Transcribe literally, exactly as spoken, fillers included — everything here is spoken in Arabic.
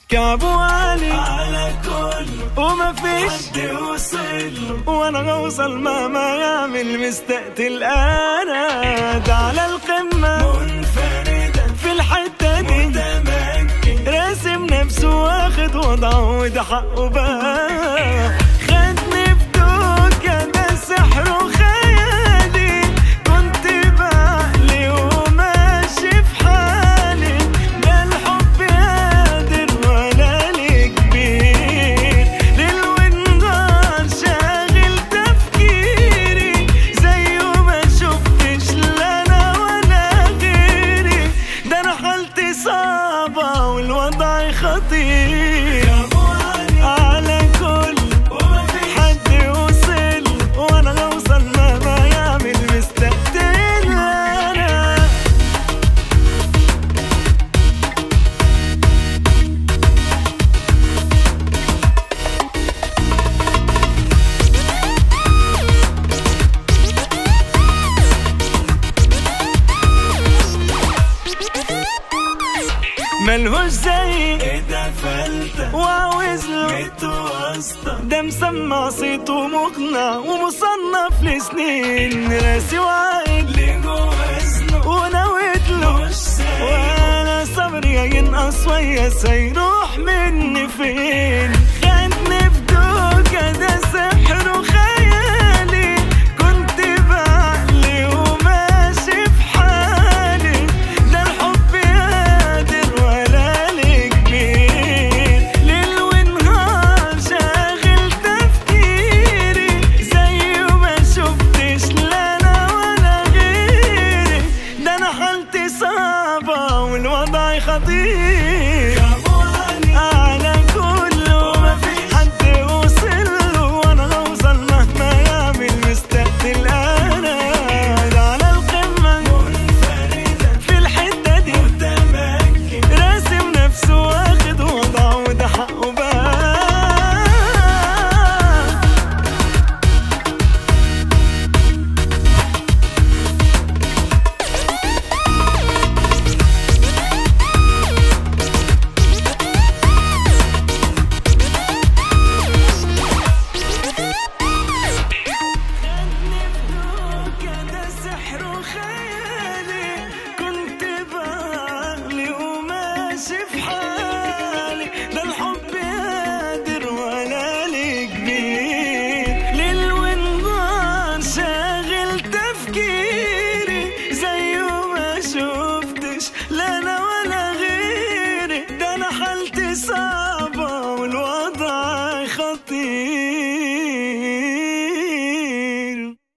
كعبه عالي على كل وما فيش حد وصل، وانا غوصل مهما يعمل مستقتل. انا ده على القمة منفردة في الحتة دي، متمكن راسم نفسه واخد وضعه وده حقه بقى. خدني في دوكة ده سحر وخيالي، كنت بعقلي وماشي في حالي. ده الحب قادر ولا لي كبير، ليل ونهار شاغل تفكيري، زيه ما شفتش لا انا ولا غيري. ده انا حالتي صعبة والوضع خطير، على كل حد وصل وانا غوصل مهما يعمل مستقتل. انا ملهوش زي كده فلتة وعاوز له متوسطة، ده مسمع صيته مقنع ومصنف لسنين. راسي وعقل لجوازنا ونويت له، مش سايب وانا صبري هينقص ويا سيروح مني فين. خدني في دوكة ده سحر وخيالي، كنت بعقلي وماشي في حالي. ده الحب قادر ولا لي كبير، ليل ونهار شاغل تفكيري، زيه ما شفتش لا انا ولا غيري. ده انا حالتي صعبة والوضع خطير، على كله حد وصل وانا غوصل مهما يعمل مستقتل. انا ده على القمة منفردة في الحتة دي، متمكن راسم نفسه واخد وضعه وده حقه بقى. كده سحر وخيالي، كنت بعقلي وماشي في حالي. ده الحب قادر ولا لي كبير، ليل ونهار شاغل تفكيري، زيه ما شفتش لا انا ولا غيري. ده انا حالتي صعبة